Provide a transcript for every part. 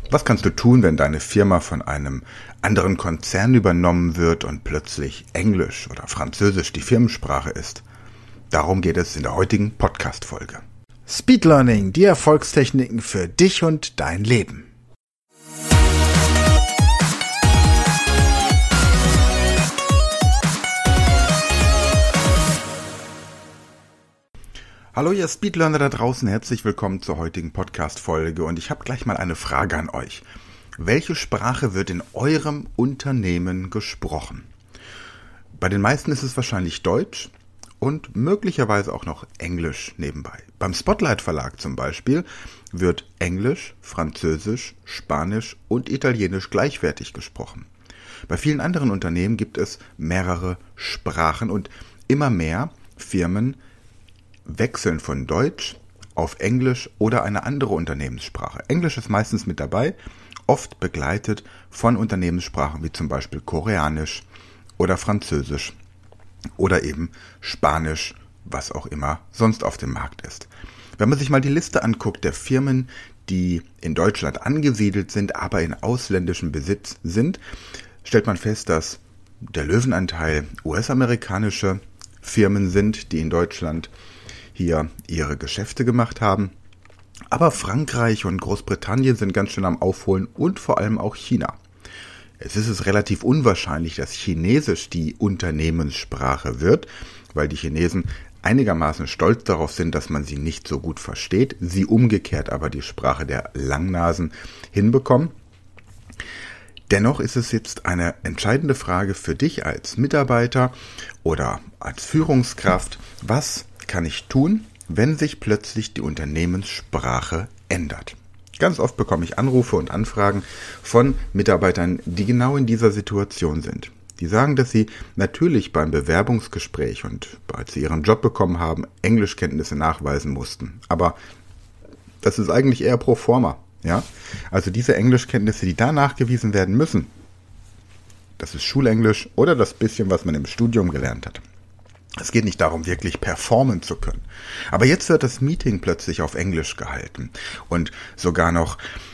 Was kannst du tun, wenn deine Firma von einem anderen Konzern übernommen wird und plötzlich Englisch oder Französisch die Firmensprache ist? Darum geht es in der heutigen Podcast-Folge. Speed Learning, die Erfolgstechniken für dich und dein Leben. Hallo ihr Speedlearner da draußen, herzlich willkommen zur heutigen Podcast-Folge und ich habe gleich mal eine Frage an euch. Welche Sprache wird in eurem Unternehmen gesprochen? Bei den meisten ist es wahrscheinlich Deutsch und möglicherweise auch noch Englisch nebenbei. Beim Spotlight Verlag zum Beispiel wird Englisch, Französisch, Spanisch und Italienisch gleichwertig gesprochen. Bei vielen anderen Unternehmen gibt es mehrere Sprachen und immer mehr Firmen wechseln von Deutsch auf Englisch oder eine andere Unternehmenssprache. Englisch ist meistens mit dabei, oft begleitet von Unternehmenssprachen wie zum Beispiel Koreanisch oder Französisch oder eben Spanisch, was auch immer sonst auf dem Markt ist. Wenn man sich mal die Liste anguckt der Firmen, die in Deutschland angesiedelt sind, aber in ausländischem Besitz sind, stellt man fest, dass der Löwenanteil US-amerikanische Firmen sind, die in Deutschland hier ihre Geschäfte gemacht haben. Aber Frankreich und Großbritannien sind ganz schön am Aufholen und vor allem auch China. Es ist relativ unwahrscheinlich, dass Chinesisch die Unternehmenssprache wird, weil die Chinesen einigermaßen stolz darauf sind, dass man sie nicht so gut versteht, sie umgekehrt aber die Sprache der Langnasen hinbekommen. Dennoch ist es jetzt eine entscheidende Frage für dich als Mitarbeiter oder als Führungskraft, was kann ich tun, wenn sich plötzlich die Unternehmenssprache ändert? Ganz oft bekomme ich Anrufe und Anfragen von Mitarbeitern, die genau in dieser Situation sind. Die sagen, dass sie natürlich beim Bewerbungsgespräch und als sie ihren Job bekommen haben, Englischkenntnisse nachweisen mussten. Aber das ist eigentlich eher pro forma. Ja? Also diese Englischkenntnisse, die da nachgewiesen werden müssen, das ist Schulenglisch oder das bisschen, was man im Studium gelernt hat. Es geht nicht darum, wirklich performen zu können. Aber jetzt wird das Meeting plötzlich auf Englisch gehalten und sogar noch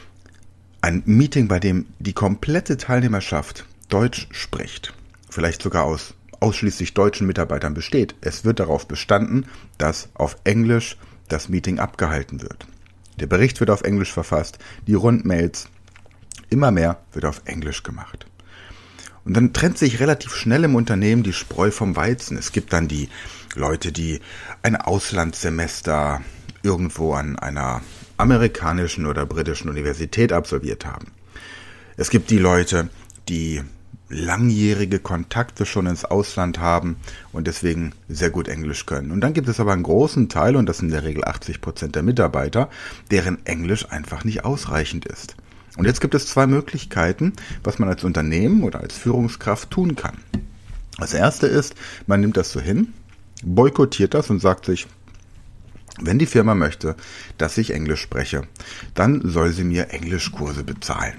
ein Meeting, bei dem die komplette Teilnehmerschaft Deutsch spricht, vielleicht sogar aus ausschließlich deutschen Mitarbeitern besteht. Es wird darauf bestanden, dass auf Englisch das Meeting abgehalten wird. Der Bericht wird auf Englisch verfasst, die Rundmails, immer mehr wird auf Englisch gemacht. Und dann trennt sich relativ schnell im Unternehmen die Spreu vom Weizen. Es gibt dann die Leute, die ein Auslandssemester irgendwo an einer amerikanischen oder britischen Universität absolviert haben. Es gibt die Leute, die langjährige Kontakte schon ins Ausland haben und deswegen sehr gut Englisch können. Und dann gibt es aber einen großen Teil, und das sind in der Regel 80% der Mitarbeiter, deren Englisch einfach nicht ausreichend ist. Und jetzt gibt es zwei Möglichkeiten, was man als Unternehmen oder als Führungskraft tun kann. Das erste ist, man nimmt das so hin, boykottiert das und sagt sich, wenn die Firma möchte, dass ich Englisch spreche, dann soll sie mir Englischkurse bezahlen.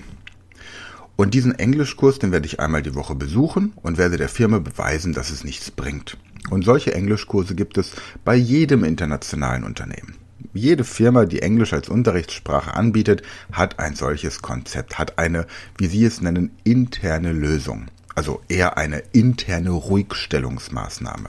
Und diesen Englischkurs, den werde ich einmal die Woche besuchen und werde der Firma beweisen, dass es nichts bringt. Und solche Englischkurse gibt es bei jedem internationalen Unternehmen. Jede Firma, die Englisch als Unterrichtssprache anbietet, hat ein solches Konzept, hat eine, wie sie es nennen, interne Lösung. Also eher eine interne Ruhigstellungsmaßnahme.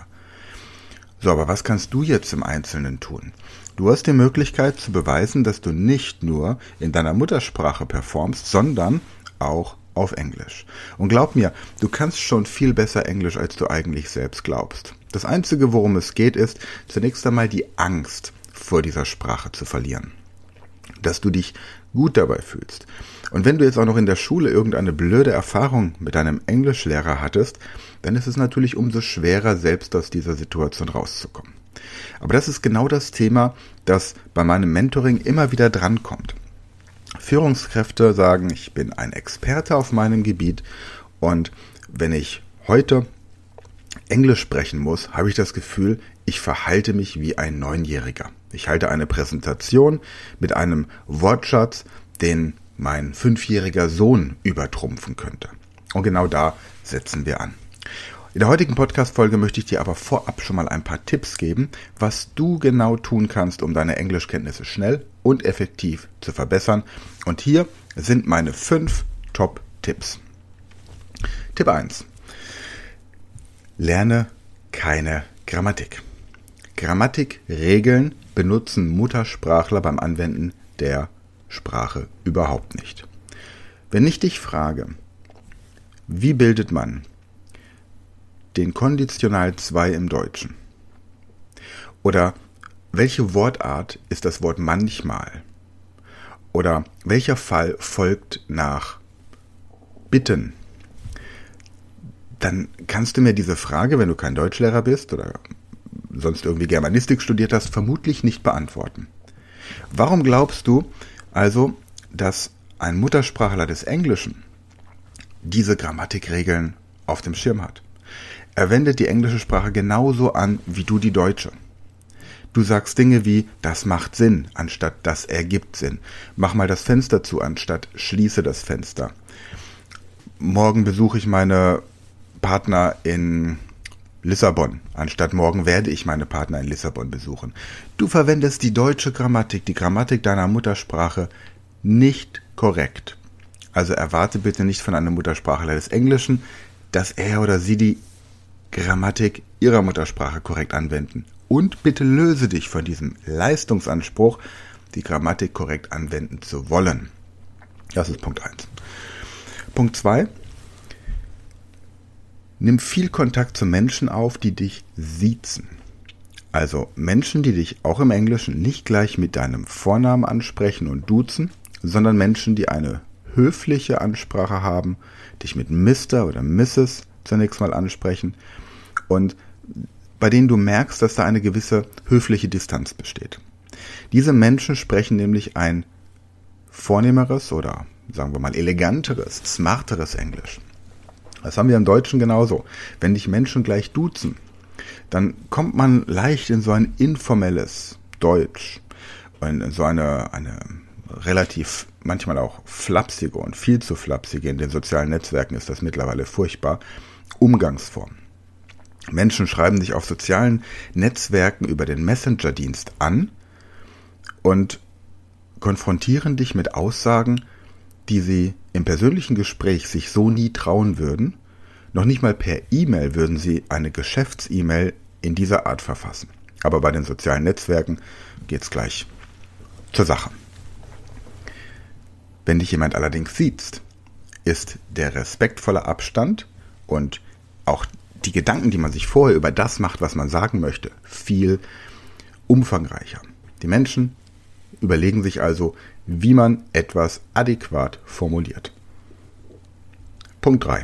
So, aber was kannst du jetzt im Einzelnen tun? Du hast die Möglichkeit zu beweisen, dass du nicht nur in deiner Muttersprache performst, sondern auch auf Englisch. Und glaub mir, du kannst schon viel besser Englisch, als du eigentlich selbst glaubst. Das Einzige, worum es geht, ist zunächst einmal die Angst vor dieser Sprache zu verlieren. Dass du dich gut dabei fühlst. Und wenn du jetzt auch noch in der Schule irgendeine blöde Erfahrung mit deinem Englischlehrer hattest, dann ist es natürlich umso schwerer, selbst aus dieser Situation rauszukommen. Aber das ist genau das Thema, das bei meinem Mentoring immer wieder drankommt. Führungskräfte sagen, ich bin ein Experte auf meinem Gebiet und wenn ich heute Englisch sprechen muss, habe ich das Gefühl, ich verhalte mich wie ein Neunjähriger. Ich halte eine Präsentation mit einem Wortschatz, den mein 5-jähriger Sohn übertrumpfen könnte. Und genau da setzen wir an. In der heutigen Podcast-Folge möchte ich dir aber vorab schon mal ein paar Tipps geben, was du genau tun kannst, um deine Englischkenntnisse schnell und effektiv zu verbessern. Und hier sind meine 5 Top-Tipps. Tipp 1. Lerne keine Grammatik. Grammatikregeln benutzen Muttersprachler beim Anwenden der Sprache überhaupt nicht. Wenn ich dich frage, wie bildet man den Konditional 2 im Deutschen? Oder welche Wortart ist das Wort manchmal? Oder welcher Fall folgt nach bitten? Dann kannst du mir diese Frage, wenn du kein Deutschlehrer bist oder sonst irgendwie Germanistik studiert hast, vermutlich nicht beantworten. Warum glaubst du also, dass ein Muttersprachler des Englischen diese Grammatikregeln auf dem Schirm hat? Er wendet die englische Sprache genauso an wie du die deutsche. Du sagst Dinge wie, das macht Sinn, anstatt das ergibt Sinn. Mach mal das Fenster zu, anstatt schließe das Fenster. Morgen besuche ich meine Partner in Lissabon, anstatt morgen werde ich meine Partner in Lissabon besuchen. Du verwendest die deutsche Grammatik, die Grammatik deiner Muttersprache nicht korrekt. Also erwarte bitte nicht von einem Muttersprachler des Englischen, dass er oder sie die Grammatik ihrer Muttersprache korrekt anwenden. Und bitte löse dich von diesem Leistungsanspruch, die Grammatik korrekt anwenden zu wollen. Das ist Punkt 1. Punkt 2. Nimm viel Kontakt zu Menschen auf, die dich siezen. Also Menschen, die dich auch im Englischen nicht gleich mit deinem Vornamen ansprechen und duzen, sondern Menschen, die eine höfliche Ansprache haben, dich mit Mr. oder Mrs. zunächst mal ansprechen und bei denen du merkst, dass da eine gewisse höfliche Distanz besteht. Diese Menschen sprechen nämlich ein vornehmeres oder sagen wir mal eleganteres, smarteres Englisch. Das haben wir im Deutschen genauso. Wenn dich Menschen gleich duzen, dann kommt man leicht in so ein informelles Deutsch, in so eine relativ manchmal auch flapsige und viel zu flapsige, in den sozialen Netzwerken ist das mittlerweile furchtbar, Umgangsform. Menschen schreiben dich auf sozialen Netzwerken über den Messenger-Dienst an und konfrontieren dich mit Aussagen, die sie im persönlichen Gespräch sich so nie trauen würden. Noch nicht mal per E-Mail würden sie eine Geschäfts-E-Mail in dieser Art verfassen. Aber bei den sozialen Netzwerken geht's gleich zur Sache. Wenn dich jemand allerdings sieht, ist der respektvolle Abstand und auch die Gedanken, die man sich vorher über das macht, was man sagen möchte, viel umfangreicher. Die Menschen überlegen sich also, wie man etwas adäquat formuliert. Punkt 3.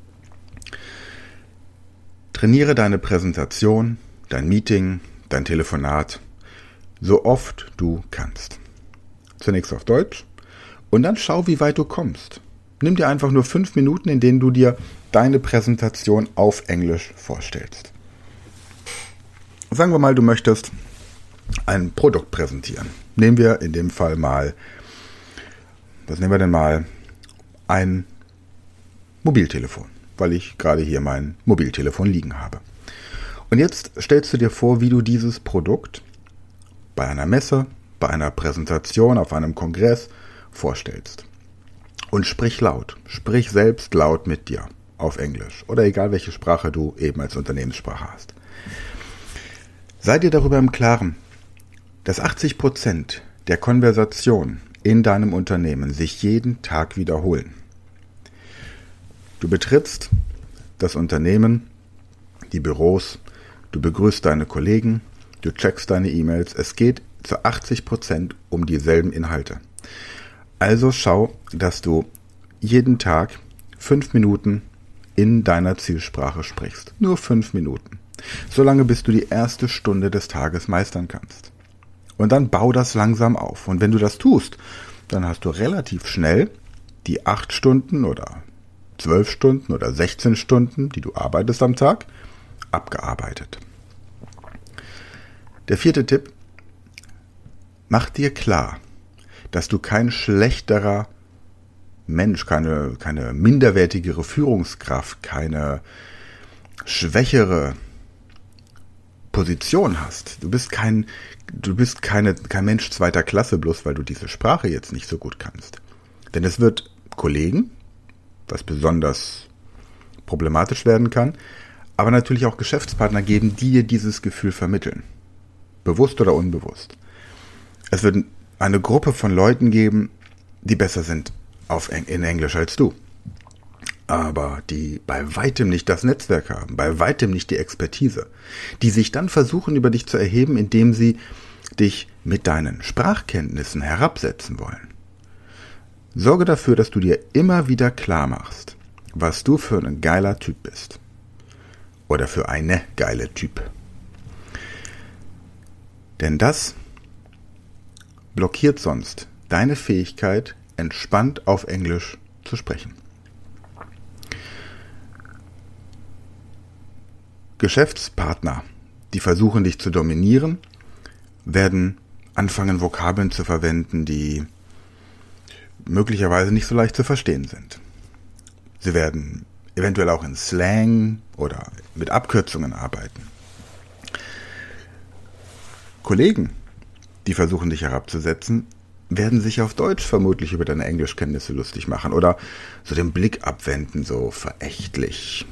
Trainiere deine Präsentation, dein Meeting, dein Telefonat, so oft du kannst. Zunächst auf Deutsch und dann schau, wie weit du kommst. Nimm dir einfach nur 5 Minuten, in denen du dir deine Präsentation auf Englisch vorstellst. Sagen wir mal, du möchtest ein Produkt präsentieren. Nehmen wir in dem Fall mal, was nehmen wir denn mal? Ein Mobiltelefon, weil ich gerade hier mein Mobiltelefon liegen habe. Und jetzt stellst du dir vor, wie du dieses Produkt bei einer Messe, bei einer Präsentation, auf einem Kongress vorstellst. Und sprich laut, sprich selbst laut mit dir auf Englisch oder egal welche Sprache du eben als Unternehmenssprache hast. Sei dir darüber im Klaren, dass 80% der Konversation in deinem Unternehmen sich jeden Tag wiederholen. Du betrittst das Unternehmen, die Büros, du begrüßt deine Kollegen, du checkst deine E-Mails. Es geht zu 80% um dieselben Inhalte. Also schau, dass du jeden Tag 5 Minuten in deiner Zielsprache sprichst. Nur 5 Minuten. Solange bis du die erste Stunde des Tages meistern kannst. Und dann bau das langsam auf. Und wenn du das tust, dann hast du relativ schnell die 8 Stunden oder 12 Stunden oder 16 Stunden, die du arbeitest am Tag, abgearbeitet. Der 4. Tipp: Mach dir klar, dass du kein schlechterer Mensch, keine minderwertigere Führungskraft, keine schwächere Position hast. Du bist kein Mensch zweiter Klasse, bloß weil du diese Sprache jetzt nicht so gut kannst. Denn es wird Kollegen, was besonders problematisch werden kann, aber natürlich auch Geschäftspartner geben, die dir dieses Gefühl vermitteln. Bewusst oder unbewusst. Es wird eine Gruppe von Leuten geben, die besser sind in Englisch als du. Aber die bei weitem nicht das Netzwerk haben, bei weitem nicht die Expertise, die sich dann versuchen, über dich zu erheben, indem sie dich mit deinen Sprachkenntnissen herabsetzen wollen. Sorge dafür, dass du dir immer wieder klar machst, was du für ein geiler Typ bist. Oder für eine geile Typ. Denn das blockiert sonst deine Fähigkeit, entspannt auf Englisch zu sprechen. Geschäftspartner, die versuchen, dich zu dominieren, werden anfangen, Vokabeln zu verwenden, die möglicherweise nicht so leicht zu verstehen sind. Sie werden eventuell auch in Slang oder mit Abkürzungen arbeiten. Kollegen, die versuchen, dich herabzusetzen, werden sich auf Deutsch vermutlich über deine Englischkenntnisse lustig machen oder so den Blick abwenden, so verächtlich.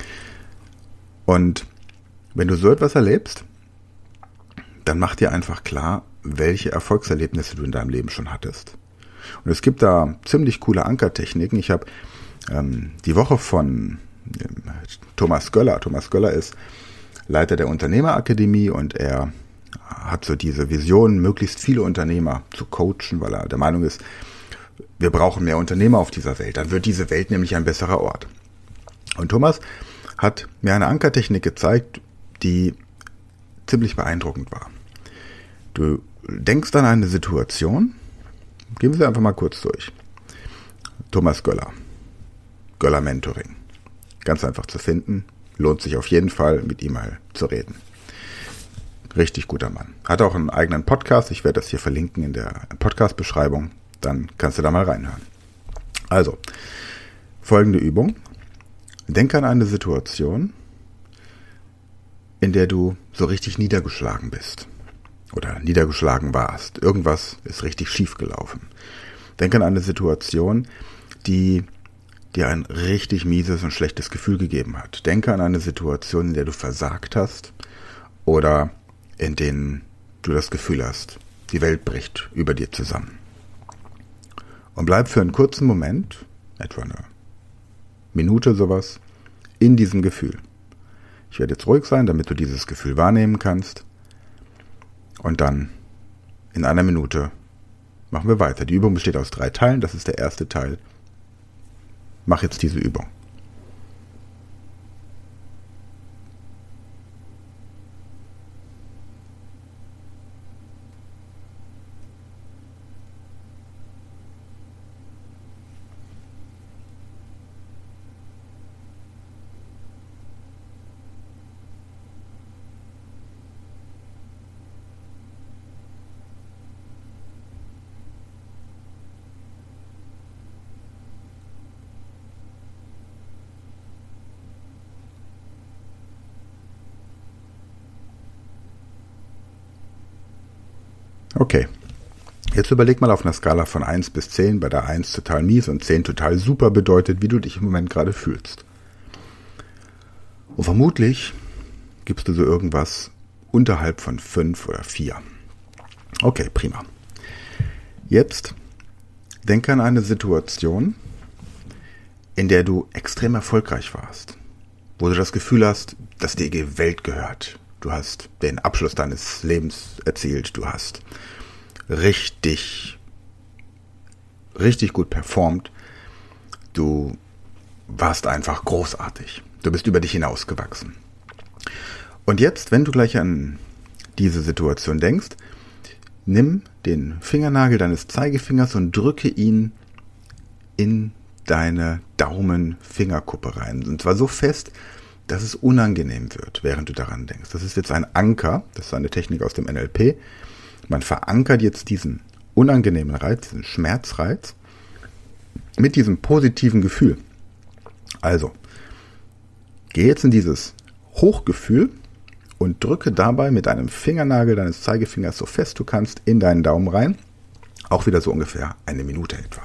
Und wenn du so etwas erlebst, dann mach dir einfach klar, welche Erfolgserlebnisse du in deinem Leben schon hattest. Und es gibt da ziemlich coole Ankertechniken. Ich habe die Woche von Thomas Göller. Thomas Göller ist Leiter der Unternehmerakademie und er hat so diese Vision, möglichst viele Unternehmer zu coachen, weil er der Meinung ist, wir brauchen mehr Unternehmer auf dieser Welt. Dann wird diese Welt nämlich ein besserer Ort. Und Thomas hat mir eine Ankertechnik gezeigt, die ziemlich beeindruckend war. Du denkst an eine Situation, gehen wir sie einfach mal kurz durch. Thomas Göller. Göller Mentoring. Ganz einfach zu finden, lohnt sich auf jeden Fall, mit ihm mal zu reden. Richtig guter Mann. Hat auch einen eigenen Podcast, ich werde das hier verlinken in der Podcast-Beschreibung, dann kannst du da mal reinhören. Also, folgende Übung. Denke an eine Situation, in der du so richtig niedergeschlagen bist oder niedergeschlagen warst. Irgendwas ist richtig schief gelaufen. Denke an eine Situation, die dir ein richtig mieses und schlechtes Gefühl gegeben hat. Denke an eine Situation, in der du versagt hast oder in denen du das Gefühl hast, die Welt bricht über dir zusammen. Und bleib für einen kurzen Moment, etwa eine Minute sowas, in diesem Gefühl. Ich werde jetzt ruhig sein, damit du dieses Gefühl wahrnehmen kannst. Und dann in einer Minute machen wir weiter. Die Übung besteht aus 3 Teilen. Das ist der erste Teil. Mach jetzt diese Übung. Okay, jetzt überleg mal auf einer Skala von 1 bis 10, bei der 1 total mies und 10 total super bedeutet, wie du dich im Moment gerade fühlst. Und vermutlich gibst du so irgendwas unterhalb von 5 oder 4. Okay, prima. Jetzt denke an eine Situation, in der du extrem erfolgreich warst, wo du das Gefühl hast, dass dir die Welt gehört. Du hast den Abschluss deines Lebens erzielt, du hast richtig gut performt, du warst einfach großartig, du bist über dich hinausgewachsen. Und jetzt, wenn du gleich an diese Situation denkst, nimm den Fingernagel deines Zeigefingers und drücke ihn in deine Daumenfingerkuppe rein. Und zwar so fest, dass es unangenehm wird, während du daran denkst. Das ist jetzt ein Anker, das ist eine Technik aus dem NLP. Man verankert jetzt diesen unangenehmen Reiz, diesen Schmerzreiz, mit diesem positiven Gefühl. Also, geh jetzt in dieses Hochgefühl und drücke dabei mit einem Fingernagel deines Zeigefingers so fest du kannst in deinen Daumen rein. Auch wieder so ungefähr 1 Minute etwa.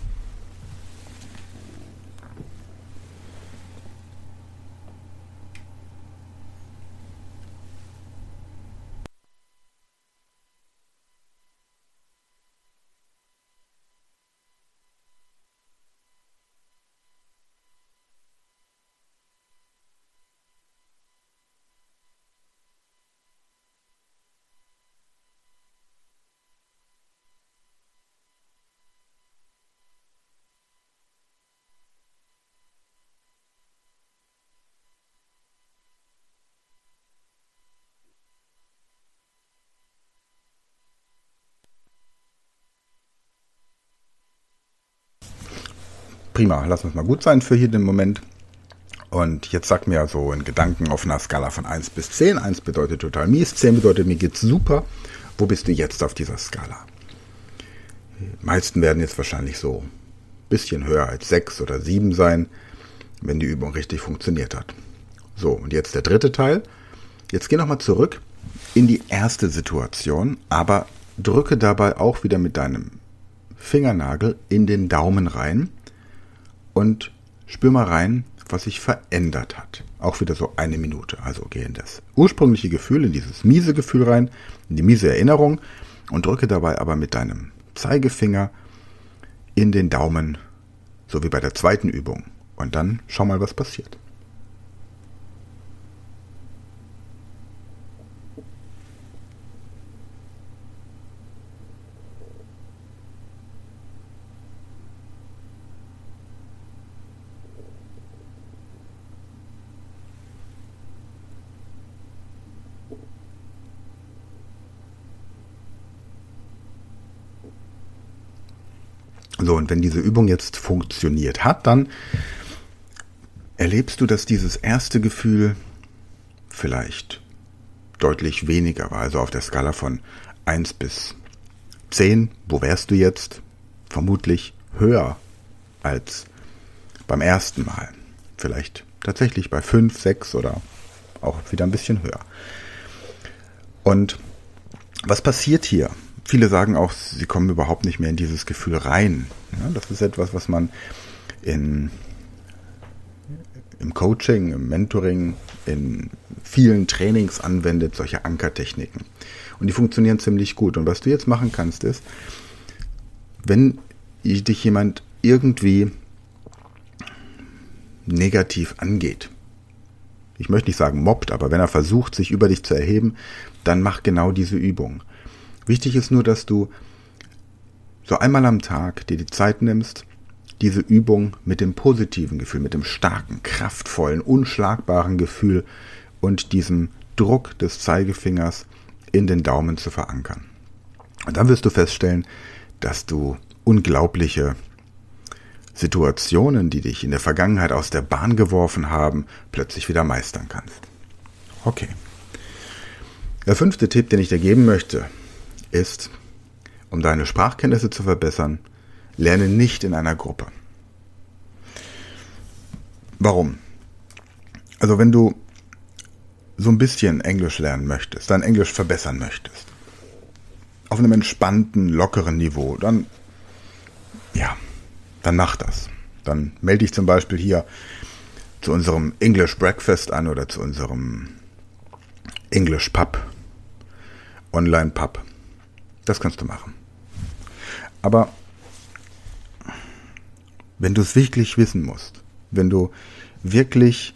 Prima, lass uns mal gut sein für hier den Moment. Und jetzt sag mir so in Gedanken auf einer Skala von 1 bis 10. 1 bedeutet total mies, 10 bedeutet mir geht's super. Wo bist du jetzt auf dieser Skala? Die meisten werden jetzt wahrscheinlich so ein bisschen höher als 6 oder 7 sein, wenn die Übung richtig funktioniert hat. So, und jetzt der dritte Teil. Jetzt geh nochmal zurück in die erste Situation, aber drücke dabei auch wieder mit deinem Fingernagel in den Daumen rein. Und spür mal rein, was sich verändert hat. Auch wieder so 1 Minute. Also geh in das ursprüngliche Gefühl, in dieses miese Gefühl rein, in die miese Erinnerung und drücke dabei aber mit deinem Zeigefinger in den Daumen, so wie bei der zweiten Übung. Und dann schau mal, was passiert. So, und wenn diese Übung jetzt funktioniert hat, dann erlebst du, dass dieses erste Gefühl vielleicht deutlich weniger war. Also auf der Skala von 1 bis 10, wo wärst du jetzt? Vermutlich höher als beim ersten Mal. Vielleicht tatsächlich bei 5, 6 oder auch wieder ein bisschen höher. Und was passiert hier? Viele sagen auch, sie kommen überhaupt nicht mehr in dieses Gefühl rein. Ja, das ist etwas, was man im Coaching, im Mentoring, in vielen Trainings anwendet, solche Ankertechniken. Und die funktionieren ziemlich gut. Und was du jetzt machen kannst, ist, wenn dich jemand irgendwie negativ angeht, ich möchte nicht sagen mobbt, aber wenn er versucht, sich über dich zu erheben, dann mach genau diese Übung. Wichtig ist nur, dass du so einmal am Tag dir die Zeit nimmst, diese Übung mit dem positiven Gefühl, mit dem starken, kraftvollen, unschlagbaren Gefühl und diesem Druck des Zeigefingers in den Daumen zu verankern. Und dann wirst du feststellen, dass du unglaubliche Situationen, die dich in der Vergangenheit aus der Bahn geworfen haben, plötzlich wieder meistern kannst. Okay. Der 5. Tipp, den ich dir geben möchte, ist, um deine Sprachkenntnisse zu verbessern, lerne nicht in einer Gruppe. Warum? Also wenn du so ein bisschen Englisch lernen möchtest, dein Englisch verbessern möchtest, auf einem entspannten, lockeren Niveau, dann mach das. Dann melde dich zum Beispiel hier zu unserem English Breakfast an oder zu unserem English Pub, Online Pub. Das kannst du machen. Aber wenn du es wirklich wissen musst, wenn du wirklich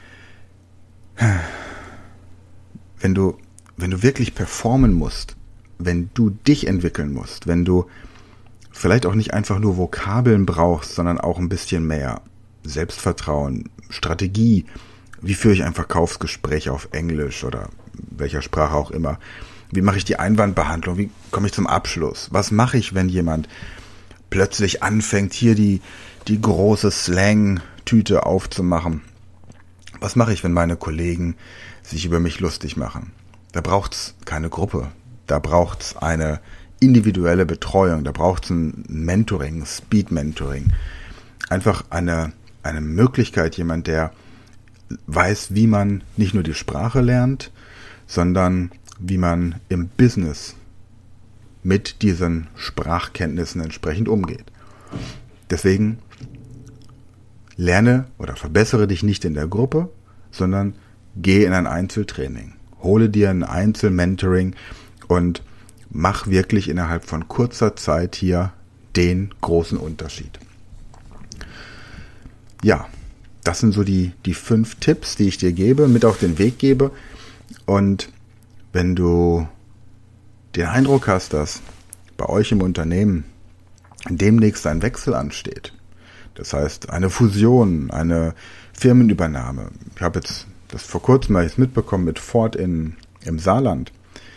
performen musst, wenn du dich entwickeln musst, wenn du vielleicht auch nicht einfach nur Vokabeln brauchst, sondern auch ein bisschen mehr Selbstvertrauen, Strategie, wie führe ich ein Verkaufsgespräch auf Englisch oder welcher Sprache auch immer, wie mache ich die Einwandbehandlung, wie komme ich zum Abschluss, was mache ich, wenn jemand plötzlich anfängt, hier die große Slang-Tüte aufzumachen, was mache ich, wenn meine Kollegen sich über mich lustig machen. Da braucht's keine Gruppe, da braucht's eine individuelle Betreuung, da braucht's ein Mentoring, ein Speed-Mentoring. Einfach eine Möglichkeit, jemand, der weiß, wie man nicht nur die Sprache lernt, sondern wie man im Business mit diesen Sprachkenntnissen entsprechend umgeht. Deswegen lerne oder verbessere dich nicht in der Gruppe, sondern geh in ein Einzeltraining. Hole dir ein Einzelmentoring und mach wirklich innerhalb von kurzer Zeit hier den großen Unterschied. Ja, das sind so die 5 Tipps, die ich dir gebe, mit auf den Weg gebe. Und wenn du den Eindruck hast, dass bei euch im Unternehmen demnächst ein Wechsel ansteht, das heißt eine Fusion, eine Firmenübernahme. Ich habe jetzt das vor kurzem mitbekommen mit Ford im Saarland.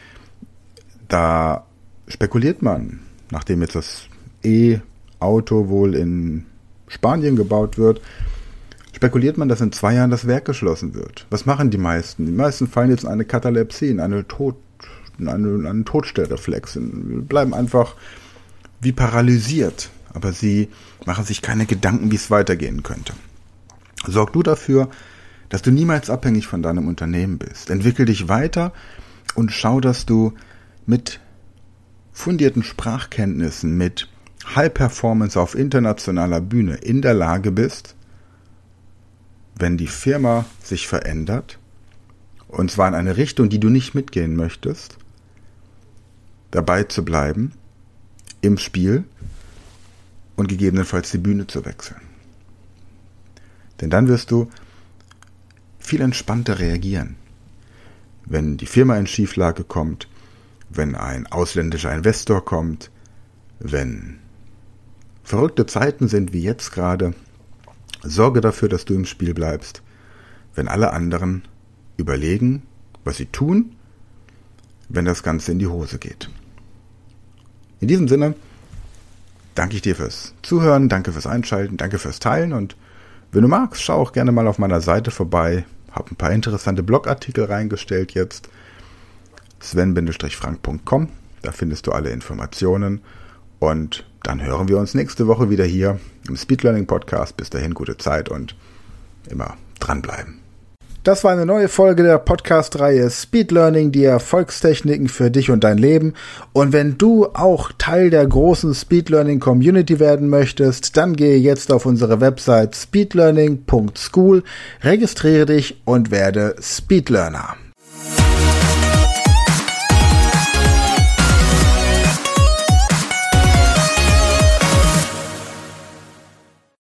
Da spekuliert man, nachdem jetzt das E-Auto wohl in Spanien gebaut wird, spekuliert man, dass in 2 Jahren das Werk geschlossen wird. Was machen die meisten? Die meisten fallen jetzt in eine Katalepsie, in einen Todstellreflex, bleiben einfach wie paralysiert. Aber sie machen sich keine Gedanken, wie es weitergehen könnte. Sorg du dafür, dass du niemals abhängig von deinem Unternehmen bist. Entwickel dich weiter und schau, dass du mit fundierten Sprachkenntnissen, mit High Performance auf internationaler Bühne in der Lage bist, wenn die Firma sich verändert, und zwar in eine Richtung, die du nicht mitgehen möchtest, dabei zu bleiben, im Spiel und gegebenenfalls die Bühne zu wechseln. Denn dann wirst du viel entspannter reagieren. Wenn die Firma in Schieflage kommt, wenn ein ausländischer Investor kommt, wenn verrückte Zeiten sind wie jetzt gerade, sorge dafür, dass du im Spiel bleibst, wenn alle anderen überlegen, was sie tun, wenn das Ganze in die Hose geht. In diesem Sinne danke ich dir fürs Zuhören, danke fürs Einschalten, danke fürs Teilen und wenn du magst, schau auch gerne mal auf meiner Seite vorbei. Habe ein paar interessante Blogartikel reingestellt jetzt. sven-frank.com. Da findest du alle Informationen. Und dann hören wir uns nächste Woche wieder hier im Speed Learning Podcast. Bis dahin gute Zeit und immer dranbleiben. Das war eine neue Folge der Podcast-Reihe Speed Learning, die Erfolgstechniken für dich und dein Leben. Und wenn du auch Teil der großen Speed Learning Community werden möchtest, dann gehe jetzt auf unsere Website speedlearning.school, registriere dich und werde Speed Learner.